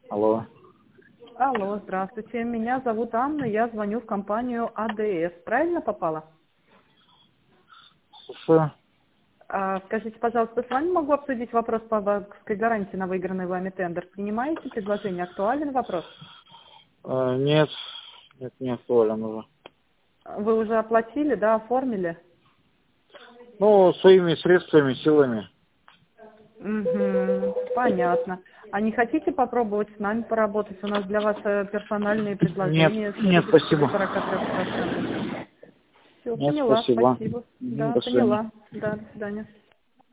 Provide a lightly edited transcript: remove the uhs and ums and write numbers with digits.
Алло. Алло, здравствуйте. Меня зовут Анна, я звоню в компанию АДС. Правильно попала? Слушаю. Скажите, пожалуйста, с вами могу обсудить вопрос по банковской гарантии на выигранный вами тендер. Принимаете предложение? Актуален вопрос? Нет, не актуален уже. Вы уже оплатили, да, оформили? Ну, своими средствами, силами. Угу, понятно. А не хотите попробовать с нами поработать? У нас для вас персональные Нет, предложения с нет, выгодой до спасибо. 43%. Все, Нет, поняла, спасибо. спасибо. Мгм, Да, до свидания. поняла. Да, до свидания.